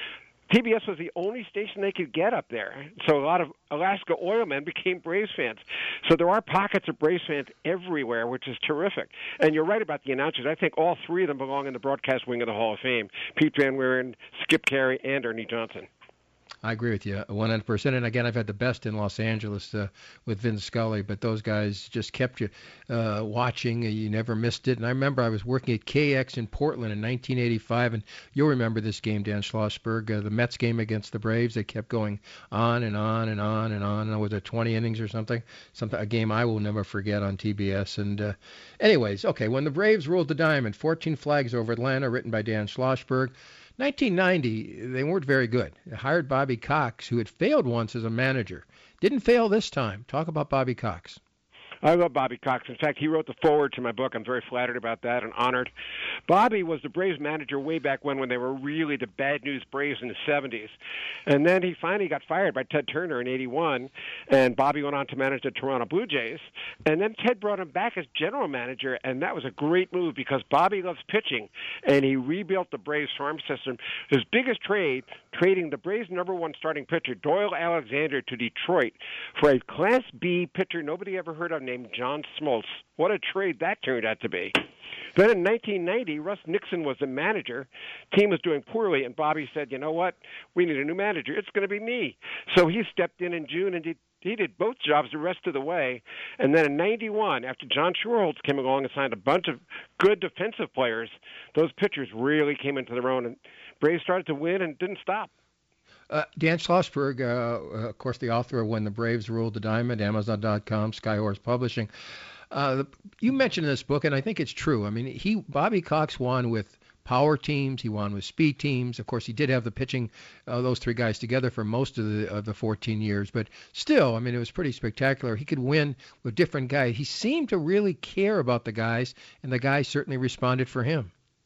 T B S was the only station they could get up there. So a lot of Alaska oilmen became Braves fans. So there are pockets of Braves fans everywhere, which is terrific. And you're right about the announcers. I think all three of them belong in the broadcast wing of the Hall of Fame: Pete Van Wieren, Skip Carey, and Ernie Johnson. I agree with you one hundred percent. And again, I've had the best in Los Angeles uh, with Vin Scully, but those guys just kept you uh, watching. You never missed it. And I remember I was working at K X in Portland in nineteen eighty-five, and you'll remember this game, Dan Schlossberg, uh, the Mets game against the Braves. They kept going on and on and on and on. And was it twenty innings or something? Something a game I will never forget on T B S. And uh, anyways, okay, When the Braves Ruled the Diamond, fourteen flags over Atlanta, written by Dan Schlossberg. nineteen ninety, they weren't very good. They hired Bobby Cox, who had failed once as a manager. Didn't fail this time. Talk about Bobby Cox. I love Bobby Cox. In fact, he wrote the foreword to my book. I'm very flattered about that and honored. Bobby was the Braves manager way back when, when they were really the bad news Braves in the seventies. And then he finally got fired by Ted Turner in eighty-one, and Bobby went on to manage the Toronto Blue Jays. And then Ted brought him back as general manager, and that was a great move because Bobby loves pitching, and he rebuilt the Braves farm system. His biggest trade, trading the Braves' number one starting pitcher, Doyle Alexander, to Detroit for a Class B pitcher nobody ever heard of named John Smoltz. What a trade that turned out to be. Then in nineteen ninety, Russ Nixon was the manager. Team was doing poorly, and Bobby said, you know what? We need a new manager. It's going to be me. So he stepped in in June and did, he did both jobs the rest of the way. And then in ninety-one, after John Schuerholz came along and signed a bunch of good defensive players, those pitchers really came into their own, and Braves started to win and didn't stop. Uh, Dan Schlossberg, uh, of course, the author of When the Braves Ruled the Diamond, amazon dot com, Skyhorse Publishing. Uh, you mentioned in this book, and I think it's true. I mean, he Bobby Cox won with power teams. He won with speed teams. Of course, he did have the pitching, uh, those three guys together for most of the of the fourteen years. But still, I mean, it was pretty spectacular. He could win with different guys. He seemed to really care about the guys, and the guys certainly responded for him.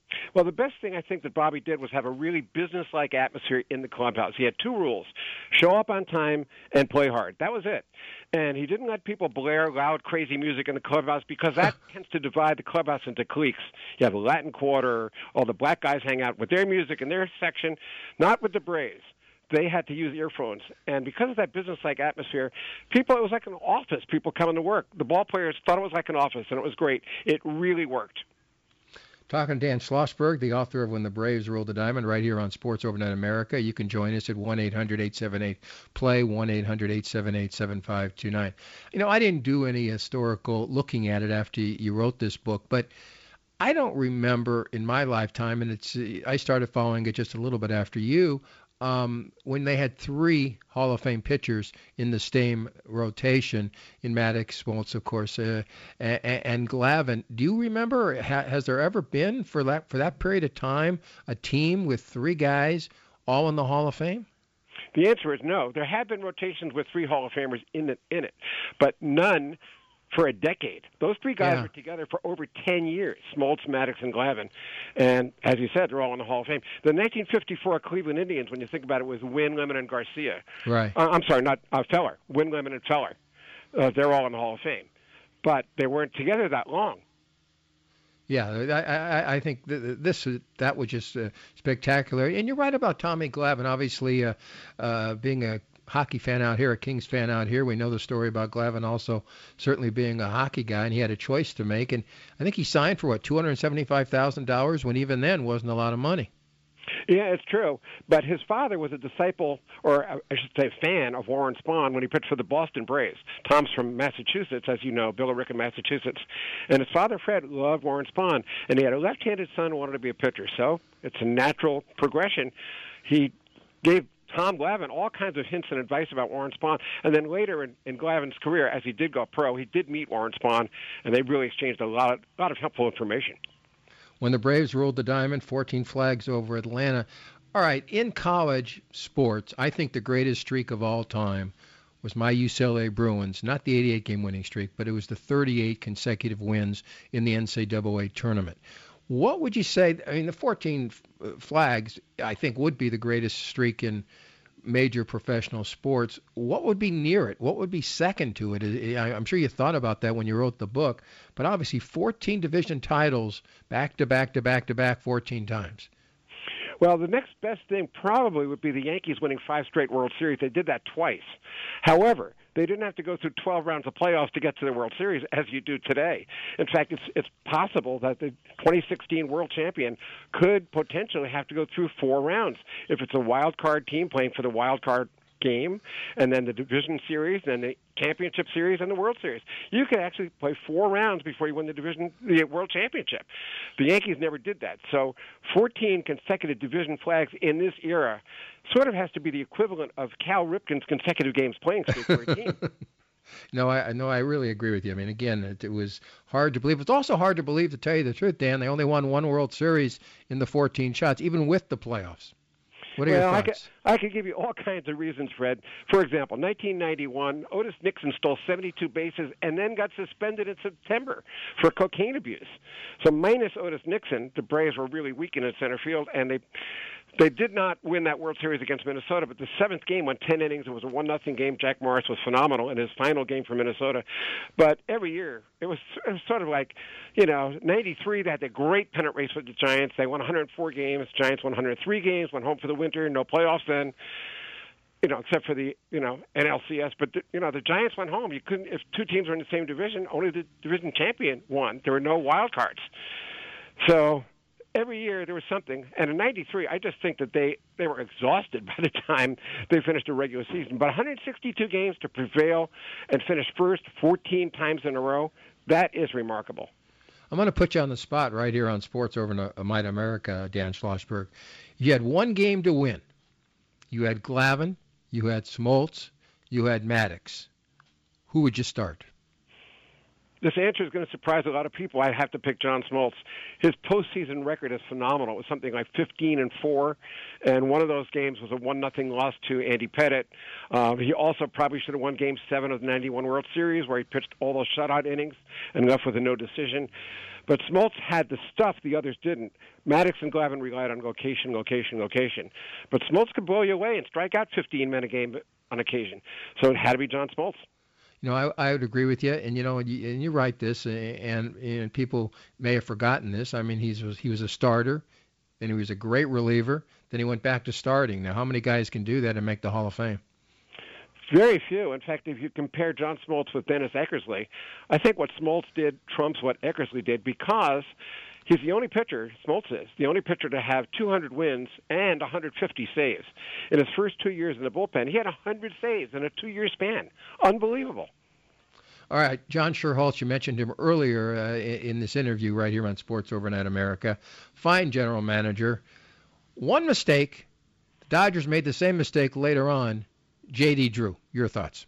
Well, the best thing I think that Bobby did was have a really business-like atmosphere in the clubhouse. He had two rules: show up on time and play hard. That was it. And he didn't let people blare loud, crazy music in the clubhouse because that tends to divide the clubhouse into cliques. You have the Latin Quarter, all the black guys hang out with their music in their section, not with the Braves. They had to use earphones. And because of that business-like atmosphere, people, it was like an office, people coming to work. The ball players thought it was like an office, and it was great. It really worked. Talking to Dan Schlossberg, the author of When the Braves Ruled the Diamond, right here on Sports Overnight America. You can join us at one eight hundred eight seven eight play, one eight hundred eight seven eight seven five two nine. You know, I didn't do any historical looking at it after you wrote this book, but I don't remember in my lifetime, and it's I started following it just a little bit after you, Um, when they had three Hall of Fame pitchers in the same rotation, in Maddox, Smoltz, of course, uh, and, and Glavine. Do you remember, ha, has there ever been, for that, for that period of time, a team with three guys all in the Hall of Fame? The answer is no. There have been rotations with three Hall of Famers in, the, in it, but none for a decade. Those three guys yeah. were together for over ten years, Smoltz, Maddox, and Glavine. And as you said, they're all in the Hall of Fame. The nineteen fifty-four Cleveland Indians, when you think about it, was Wynn, Lemon, and Garcia. Right. Uh, I'm sorry, not uh, Feller. Wynn, Lemon, and Feller. Uh, they're all in the Hall of Fame. But they weren't together that long. Yeah, I, I, I think this that was just uh, spectacular. And you're right about Tommy Glavine, obviously uh, uh, being a hockey fan out here, a Kings fan out here. We know the story about Glavine also certainly being a hockey guy, and he had a choice to make. And I think he signed for, what, two hundred seventy-five thousand dollars, when even then wasn't a lot of money. Yeah, it's true. But his father was a disciple, or I should say fan, of Warren Spahn when he pitched for the Boston Braves. Tom's from Massachusetts, as you know, Billerica, Massachusetts. And his father, Fred, loved Warren Spahn, and he had a left-handed son who wanted to be a pitcher. So it's a natural progression. He gave Tom Glavine all kinds of hints and advice about Warren Spahn. And then later in, in Glavine's career, as he did go pro, he did meet Warren Spahn, and they really exchanged a lot of, lot of helpful information. When the Braves ruled the diamond, fourteen flags over Atlanta. All right, in college sports, I think the greatest streak of all time was my U C L A Bruins, not the eighty-eight game winning streak, but it was the thirty-eight consecutive wins in the N C double A tournament. What would you say? I mean, the fourteen flags, I think, would be the greatest streak in major professional sports. What would be near it? What would be second to it? I'm sure you thought about that when you wrote the book, but obviously fourteen division titles back to back to back to back fourteen times. Well, the next best thing probably would be the Yankees winning five straight World Series. They did that twice. However, they didn't have to go through twelve rounds of playoffs to get to the World Series as you do today. In fact, it's it's possible that the twenty sixteen world champion could potentially have to go through four rounds if it's a wild card team playing for the wild card game, and then the division series, and the championship series, and the World Series. You could actually play four rounds before you win the division, the World Championship. The Yankees never did that. So fourteen consecutive division flags in this era sort of has to be the equivalent of Cal Ripken's consecutive games playing streak for a team. No, I no, I really agree with you. I mean, again, it, it was hard to believe. It's also hard to believe, to tell you the truth, Dan. They only won one World Series in the fourteen shots, even with the playoffs. What are well, your I thoughts? could, I could give you all kinds of reasons, Fred. For example, nineteen ninety-one, Otis Nixon stole seventy-two bases and then got suspended in September for cocaine abuse. So minus Otis Nixon, the Braves were really weak in center field, and they they did not win that World Series against Minnesota. But the seventh game went ten innings. It was a one nothing game. Jack Morris was phenomenal in his final game for Minnesota. But every year, it was, it was sort of like, you know, ninety-three, they had the great pennant race with the Giants. They won one hundred four games. Giants won one hundred three games, went home for the winter, no playoffs then, you know, except for the, you know, N L C S. But, the, you know, the Giants went home. You couldn't, if two teams were in the same division, only the division champion won. There were no wild cards. So every year there was something. And in ninety-three, I just think that they, they were exhausted by the time they finished the regular season. But one hundred sixty-two games to prevail and finish first fourteen times in a row, that is remarkable. I'm going to put you on the spot right here on Sports Overnight America, Dan Schlossberg. You had one game to win. You had Glavine, you had Smoltz, you had Maddox. Who would you start? This answer is going to surprise a lot of people. I have to pick John Smoltz. His postseason record is phenomenal. It was something like fifteen and four, and one of those games was a one nothing loss to Andy Pettitte. Uh, he also probably should have won Game seven of the ninety-one World Series, where he pitched all those shutout innings and left with a no decision. But Smoltz had the stuff the others didn't. Maddox and Glavine relied on location, location, location. But Smoltz could blow you away and strike out fifteen men a game on occasion. So it had to be John Smoltz. You know, I, I would agree with you, and you know, and you, and you write this, and and people may have forgotten this. I mean, he's he was a starter, then he was a great reliever, then he went back to starting. Now, how many guys can do that and make the Hall of Fame? Very few. In fact, if you compare John Smoltz with Dennis Eckersley, I think what Smoltz did trumps what Eckersley did, because he's the only pitcher, Smoltz is, the only pitcher to have two hundred wins and one hundred fifty saves. In his first two years in the bullpen, he had one hundred saves in a two-year span. Unbelievable. All right, John Schuerholz, you mentioned him earlier uh, in this interview right here on Sports Overnight America. Fine general manager. One mistake, the Dodgers made the same mistake later on. J D. Drew, your thoughts?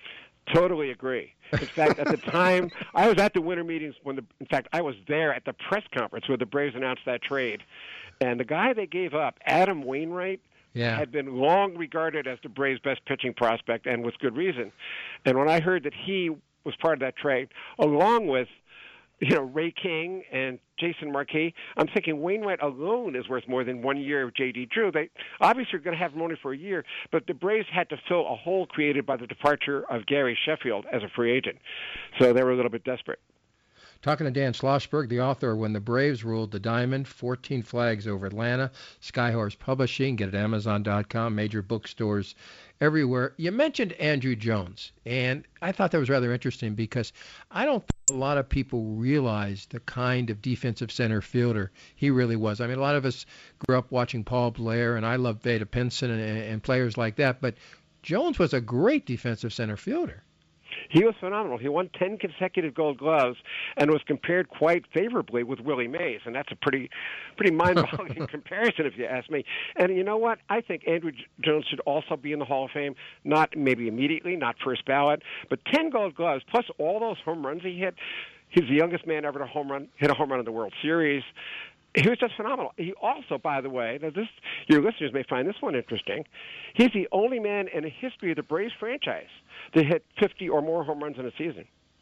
Totally agree. In fact, at the time, I was at the winter meetings when the, in fact, I was there at the press conference where the Braves announced that trade. And the guy they gave up, Adam Wainwright, yeah. had been long regarded as the Braves' best pitching prospect, and with good reason. And when I heard that he was part of that trade, along with, you know, Ray King and Jason Marquis, I'm thinking Wainwright alone is worth more than one year of J D. Drew. They obviously are going to have him only for a year, but the Braves had to fill a hole created by the departure of Gary Sheffield as a free agent. So they were a little bit desperate. Talking to Dan Schlossberg, the author of When the Braves Ruled the Diamond, fourteen Flags Over Atlanta, Skyhorse Publishing, get it at Amazon dot com, major bookstores everywhere. You mentioned Andruw Jones, and I thought that was rather interesting because I don't think a lot of people realize the kind of defensive center fielder he really was. I mean, a lot of us grew up watching Paul Blair, and I loved Vada Pinson and, and players like that, but Jones was a great defensive center fielder. He was phenomenal. He won ten consecutive Gold Gloves and was compared quite favorably with Willie Mays, and that's a pretty pretty mind-boggling comparison, if you ask me. And you know what? I think Andruw Jones should also be in the Hall of Fame, not maybe immediately, not first ballot, but ten Gold Gloves, plus all those home runs he hit. He's the youngest man ever to home run, hit a home run in the World Series. He was just phenomenal. He also, by the way, now this your listeners may find this one interesting, he's the only man in the history of the Braves franchise to hit fifty or more home runs in a season.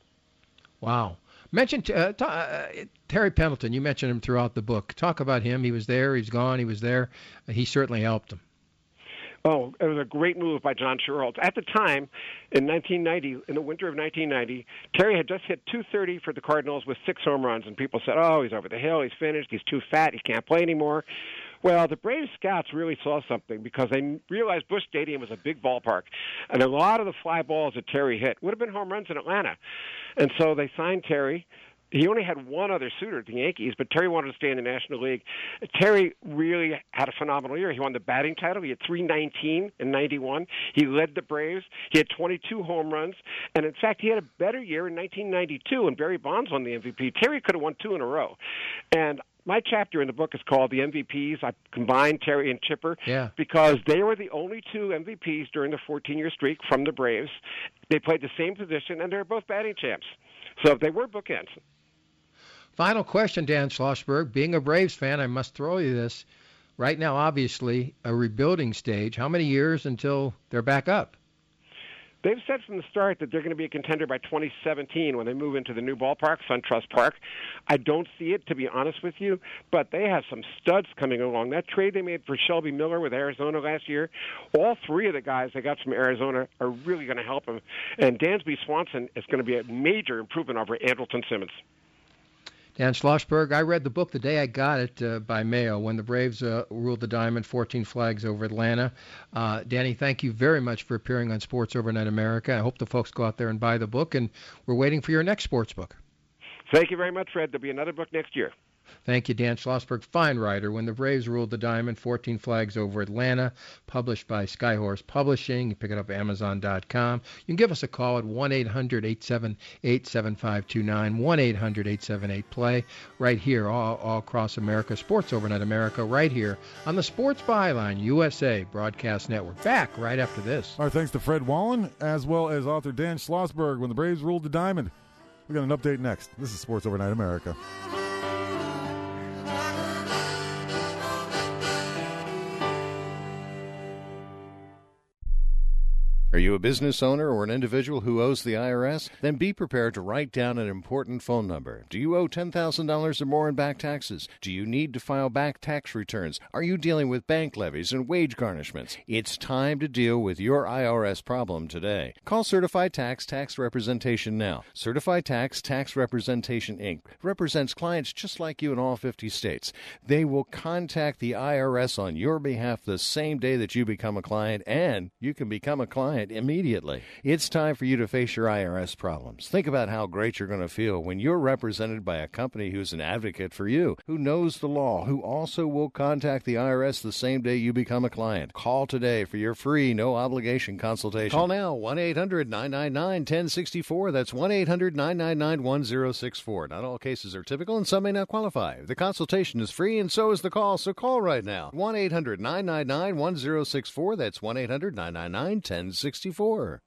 Wow. Mentioned uh, t- uh, Terry Pendleton. You mentioned him throughout the book. Talk about him. He was there. He's gone. He was there. Uh, he certainly helped him. Oh, it was a great move by John Schuerholz. At the time, in nineteen ninety, in the winter of nineteen ninety, Terry had just hit two thirty for the Cardinals with six home runs, and people said, oh, he's over the hill, he's finished, he's too fat, he can't play anymore. Well, the Braves scouts really saw something because they realized Busch Stadium was a big ballpark, and a lot of the fly balls that Terry hit would have been home runs in Atlanta. And so they signed Terry. He only had one other suitor, the Yankees, but Terry wanted to stay in the National League. Terry really had a phenomenal year. He won the batting title. He had three nineteen in ninety-one. He led the Braves. He had twenty-two home runs. And, in fact, he had a better year in nineteen ninety-two when Barry Bonds won the M V P. Terry could have won two in a row. And my chapter in the book is called The M V Ps. I combined Terry and Chipper yeah. because they were the only two M V Ps during the fourteen-year streak from the Braves. They played the same position, and they were both batting champs. So they were bookends. Final question, Dan Schlossberg. Being a Braves fan, I must throw you this. Right now, obviously, a rebuilding stage. How many years until they're back up? They've said from the start that they're going to be a contender by twenty seventeen when they move into the new ballpark, SunTrust Park. I don't see it, to be honest with you, but they have some studs coming along. That trade they made for Shelby Miller with Arizona last year, all three of the guys they got from Arizona are really going to help them. And Dansby Swanson is going to be a major improvement over Andrelton Simmons. Dan Schlossberg, I read the book the day I got it uh, by Mayo, When the Braves uh, Ruled the Diamond, fourteen Flags Over Atlanta. Uh, Danny, thank you very much for appearing on Sports Overnight America. I hope the folks go out there and buy the book, and we're waiting for your next sports book. Thank you very much, Fred. There'll be another book next year. Thank you, Dan Schlossberg. Fine writer. When the Braves Ruled the Diamond, fourteen Flags Over Atlanta, published by Skyhorse Publishing. You pick it up at Amazon dot com. You can give us a call at one eight hundred eight seven eight seven five two nine, one eight hundred eight seven eight play, right here all, all across America. Sports Overnight America, right here on the Sports Byline U S A Broadcast Network. Back right after this. Our thanks to Fred Wallen, as well as author Dan Schlossberg, When the Braves Ruled the Diamond. We got an update next. This is Sports Overnight America. Are you a business owner or an individual who owes the I R S? Then be prepared to write down an important phone number. Do you owe ten thousand dollars or more in back taxes? Do you need to file back tax returns? Are you dealing with bank levies and wage garnishments? It's time to deal with your I R S problem today. Call Certified Tax Tax Representation now. Certified Tax Tax Representation, Incorporated represents clients just like you in all fifty states. They will contact the I R S on your behalf the same day that you become a client, and you can become a client immediately. It's time for you to face your I R S problems. Think about how great you're going to feel when you're represented by a company who's an advocate for you, who knows the law, who also will contact the I R S the same day you become a client. Call today for your free, no-obligation consultation. Call now, one eight hundred nine nine nine one zero six four. That's one eight hundred nine nine nine one zero six four. Not all cases are typical, and some may not qualify. The consultation is free, and so is the call, so call right now. one eight hundred nine nine nine one zero six four. That's one eight hundred nine nine nine one zero six four.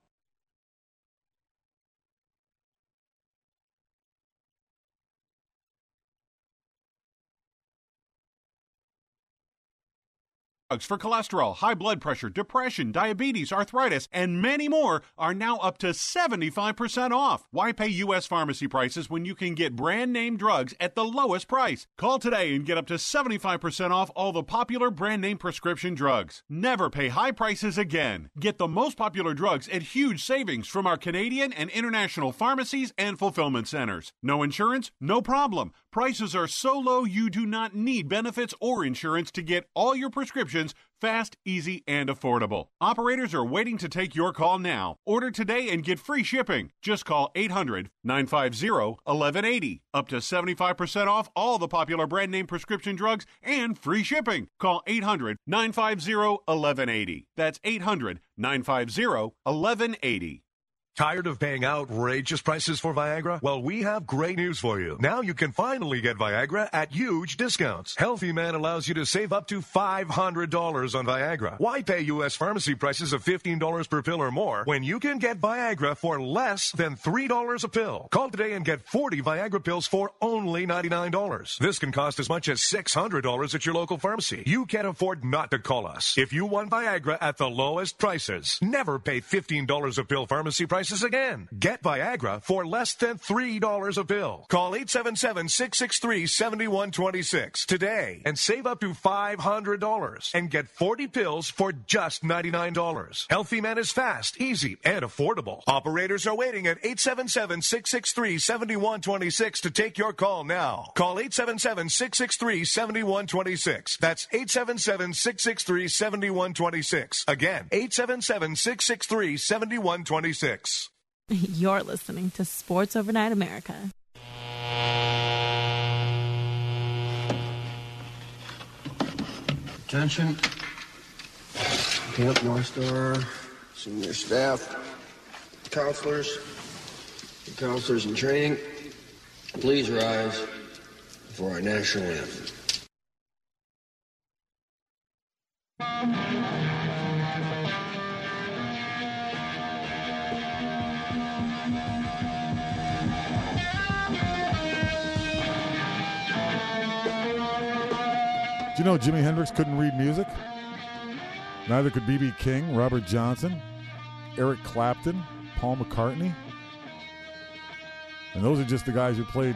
Drugs for cholesterol, high blood pressure, depression, diabetes, arthritis, and many more are now up to seventy-five percent off. Why pay U S pharmacy prices when you can get brand name drugs at the lowest price? Call today and get up to seventy-five percent off all the popular brand name prescription drugs. Never pay high prices again. Get the most popular drugs at huge savings from our Canadian and international pharmacies and fulfillment centers. No insurance? No problem. Prices are so low you do not need benefits or insurance to get all your prescriptions fast, easy, and affordable. Operators are waiting to take your call now. Order today and get free shipping. Just call eight hundred nine five zero one one eight zero. Up to seventy-five percent off all the popular brand name prescription drugs and free shipping. Call eight hundred nine five zero one one eight zero. That's eight hundred nine five zero one one eight zero. Tired of paying outrageous prices for Viagra? Well, we have great news for you. Now you can finally get Viagra at huge discounts. Healthy Man allows you to save up to five hundred dollars on Viagra. Why pay U S pharmacy prices of fifteen dollars per pill or more when you can get Viagra for less than three dollars a pill? Call today and get forty Viagra pills for only ninety-nine dollars. This can cost as much as six hundred dollars at your local pharmacy. You can't afford not to call us. If you want Viagra at the lowest prices, never pay fifteen dollars a pill pharmacy prices again. Get Viagra for less than three dollars a pill. Call eight seven seven, six six three, seven one two six today and save up to five hundred dollars and get forty pills for just ninety-nine dollars. Healthy Man is fast, easy, and affordable. Operators are waiting at eight seven seven, six six three, seven one two six to take your call now. Call eight seven seven, six six three, seven one two six. That's eight seven seven, six six three, seven one two six. Again, eight seven seven, six six three, seven one two six. You're listening to Sports Overnight America. Attention. Camp North Star, senior staff, counselors, and counselors in training, please rise for our national anthem. Do you know Jimi Hendrix couldn't read music? Neither could B B King, Robert Johnson, Eric Clapton, Paul McCartney. And those are just the guys who played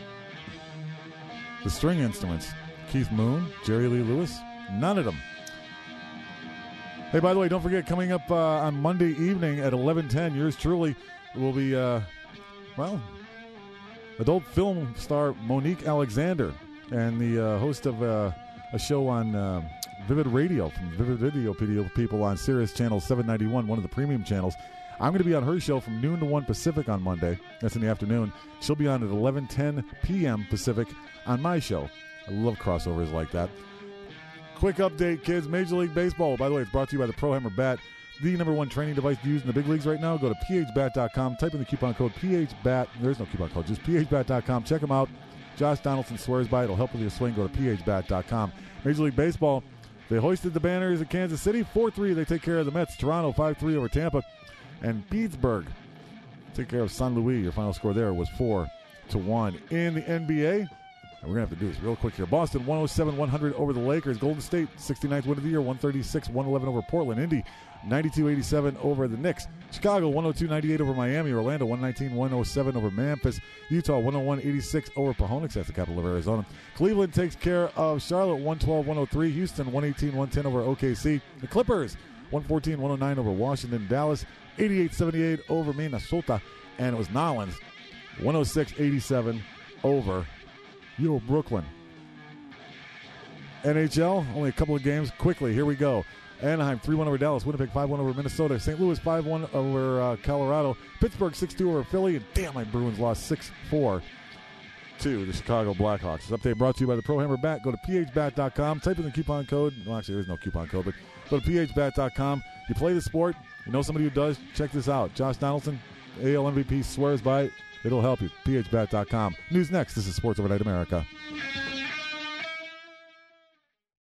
the string instruments. Keith Moon, Jerry Lee Lewis, none of them. Hey, by the way, don't forget, coming up uh, on Monday evening at eleven ten, yours truly will be, uh, well, adult film star Monique Alexander and the uh, host of uh, a show on uh, Vivid Radio from Vivid Video people on Sirius Channel seven ninety-one, one of the premium channels. I'm going to be on her show from noon to one Pacific on Monday. That's in the afternoon. She'll be on at eleven ten p.m. Pacific on my show. I love crossovers like that. Quick update, kids. Major League Baseball, by the way, it's brought to you by the Pro Hammer Bat, the number one training device used in the big leagues right now. Go to p h bat dot com. Type in the coupon code P H bat. There's no coupon code, just p h bat dot com. Check them out. Josh Donaldson swears by it. It'll help with your swing. Go to p h bat dot com. Major League Baseball, they hoisted the banners at Kansas City. four three, they take care of the Mets. Toronto, five three over Tampa. And Pittsburgh take care of San Luis. Your final score there was four to one. In the N B A, and we're going to have to do this real quick here. Boston, one oh seven one hundred over the Lakers. Golden State, sixty-ninth win of the year, one thirty-six one eleven over Portland. Indy, ninety-two eighty-seven over the Knicks. Chicago, one oh two ninety-eight over Miami. Orlando, one nineteen one oh seven over Memphis. Utah, one oh one eighty-six over Pahonix. That's the capital of Arizona. Cleveland takes care of Charlotte, one twelve one oh three. Houston, one eighteen one ten over O K C. The Clippers, one fourteen one oh nine over Washington. Dallas, eighty-eight seventy-eight over Minnesota. And it was Nolens, one oh six eighty-seven over Yo, Brooklyn. N H L, only a couple of games. Quickly, here we go. Anaheim, three one over Dallas. Winnipeg, five one over Minnesota. Saint Louis, five one over uh, Colorado. Pittsburgh, six two over Philly. And damn, my Bruins lost six four to the Chicago Blackhawks. This update brought to you by the Pro Hammer Bat. Go to p h bat dot com. Type in the coupon code. Well, actually, there's no coupon code, but go to p h bat dot com. You play the sport. You know somebody who does. Check this out. Josh Donaldson, A L M V P, swears by it. It'll help you. p h bat dot com. News next. This is Sports Overnight America.